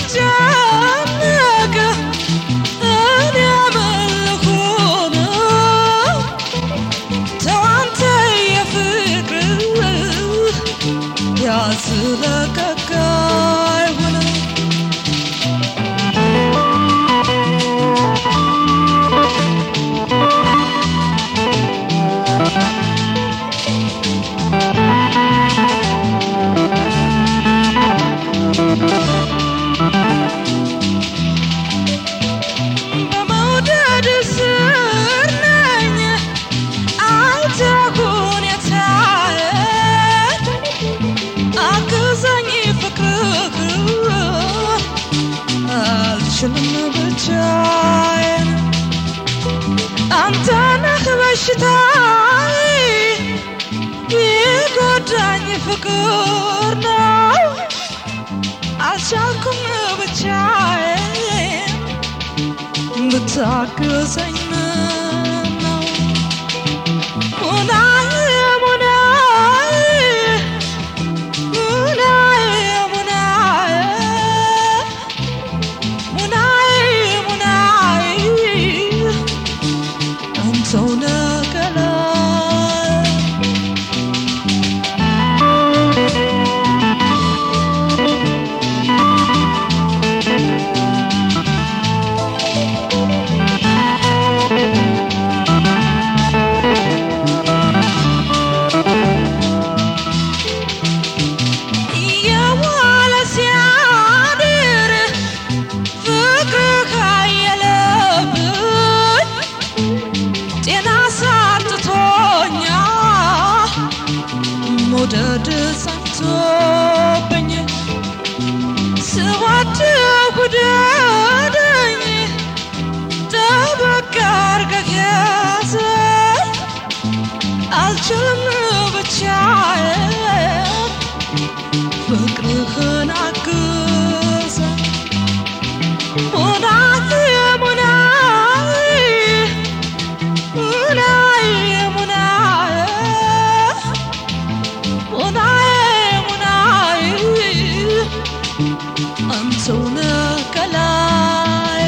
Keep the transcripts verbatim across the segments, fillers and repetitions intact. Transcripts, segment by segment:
ስጨነቅ እኔ ምን ልሁን ተው አንተ የፍቅር ያዝለቀቅ አይሆንም በመውደድ ስር ነኝ አንተ ሁኔታዬ አግዘኝ ፍቅርህ አልችልም ብቻዬን አንተ ነህ በሽታዬ የጎዳኝ ፍቅር ነው አልቻልኩም ብቻዬን ብታግዘኝ ነው ሙናዬ ሙናዬ ሙናዬ ሙናዬ ሙናዬ ሙናዬ አንተው ነህ ከላይ የዋለ ሲያድር ፍቅርህ አየለብኝ ጤና ሳጥቶኛል መውደድ ጸንቶብኝ ስወድህ ውደደኝ ጠበቅ አድርገህ ያዘኝ አልችልም ብቻዬን ፍቅርህን አግዘኝ ሙናዬ ሙናዬ ሙናዬ ሙናዬ ሙናዬ ሙናዬ አንተው ነህ ከላይ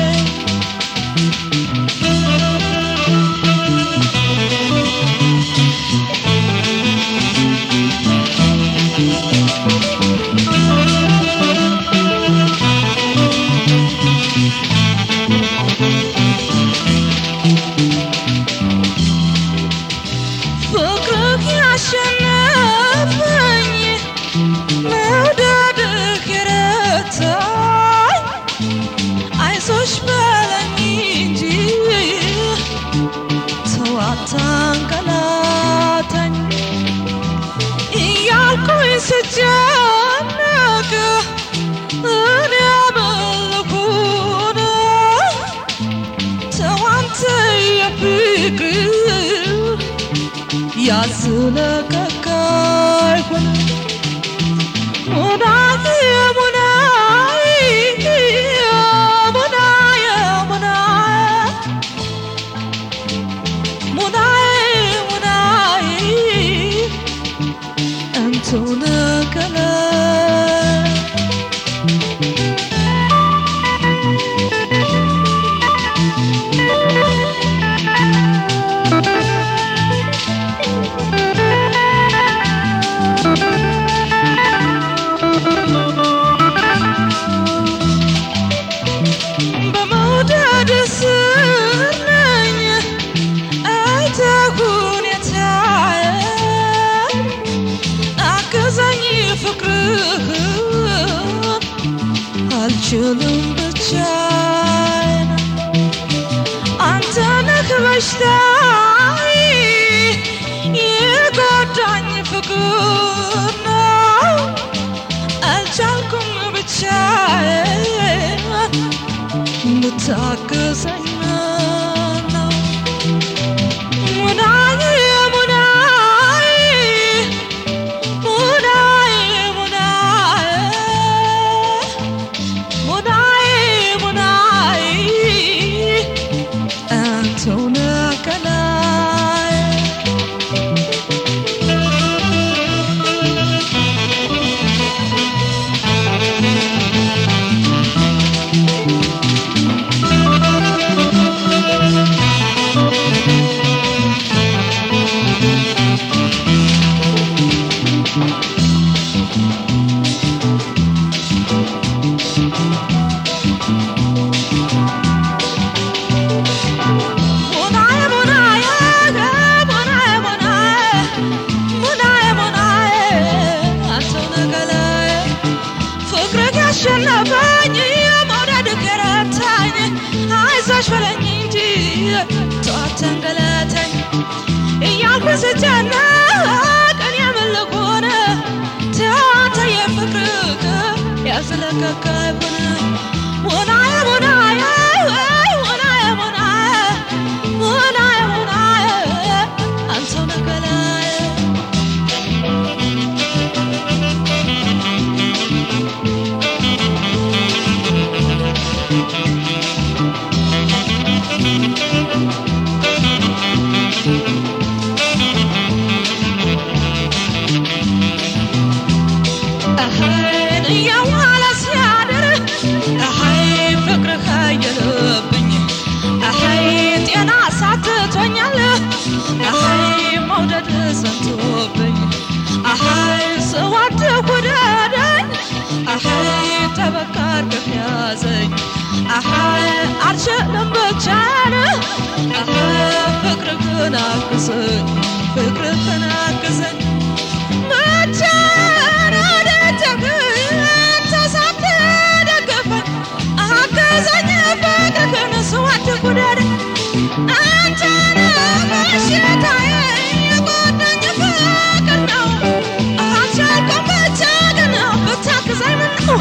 ፍቅርህ ያሸነፈኝ መውደድህ የረታኝ አይዞሽ በለኝ እንጂ ተው አታንገላታኝ እያልኩኝ ስጨነቅ እኔ ምን ልሁን ተው አንተ የፍቅር ያዝለቀቅ አይሆንም ሙናዬ ሙናዬ ሙናዬ ሙናዬ ሙናዬ ሙናዬ አንተው ነህ ከላይ በመውደድ ስር ነኝ አንተ ሁኔታዬ አግዘኝ ፍቅርህ አልችልም ብቻዬን አንተ ነህ በሽታዬ የጎዳኝ ፍቅር ነው አልቻልኩም ብቻዬን ብታግዘኝ ነው ሙናዬ ሙናዬ ሙናዬ ሙናዬ ሙናዬ ሙናዬ አንተው ነህ ከላይ ተዋተንገለተኝ እያልኩ ስጨነቅ እኔ ምን ልሆን ተዋተ የፍቅርህ ያዝለቀቀ ይሁን ሙናዬ ሙናዬ ሙናዬ ሙናዬ ሙናዬ ሙናዬ አንተው ነገላዬ አልችልም ብቻዬን ፍቅርህን አግዘኝ ፍቅርህን አግዘኝ ብቻዬን ወደጀግን ተሳትደግፈኝ አግዘኝ ፍቅርህን ስወድህ ውደደኝ አንተን በሽታዬ የጎዳኝ ፍቅር ነው አልቻልኩም ብቻዬን ብታግዘኝ ምነው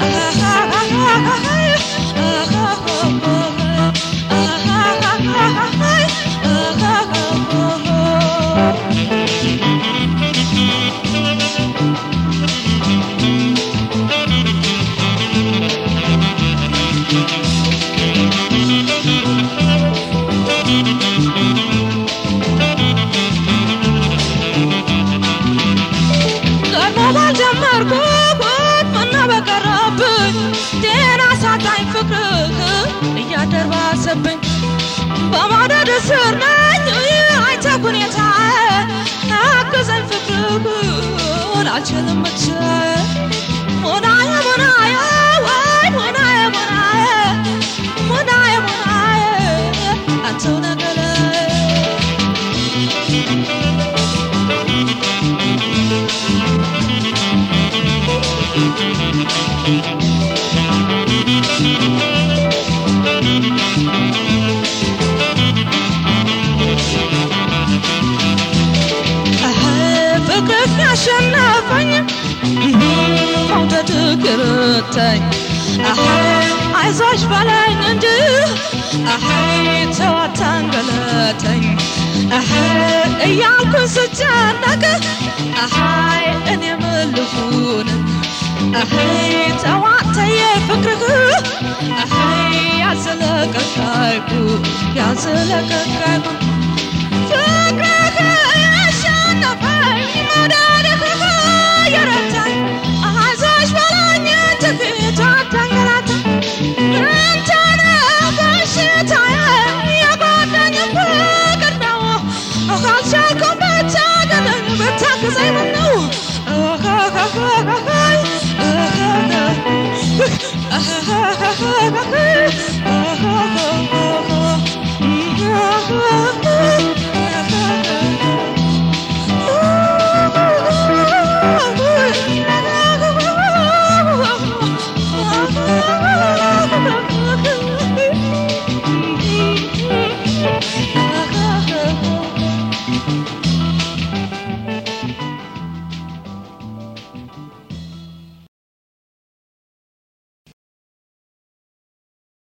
እያደረሰብኝ በማደድ ስር ነኝ አይተህ ሁኔታዬ አግዘኝ ፍቅርህን አልችልም ብቻዬን ሙናዬ ሙናዬ ወይ ሙናዬ ሙናዬ ሙናዬ ሙናዬ አንተው ነገላዬ ያሸነፈኝ መውደድህ ገረታኝ አይዞሽ በለኝ እንጂ ተው አታንገላታኝ እያልኩ ስጨነቅ እኔ ምን ልሁን ተው አንተ የፍቅርህ ያዝለቀቀኝ ያዝለቀቀኝ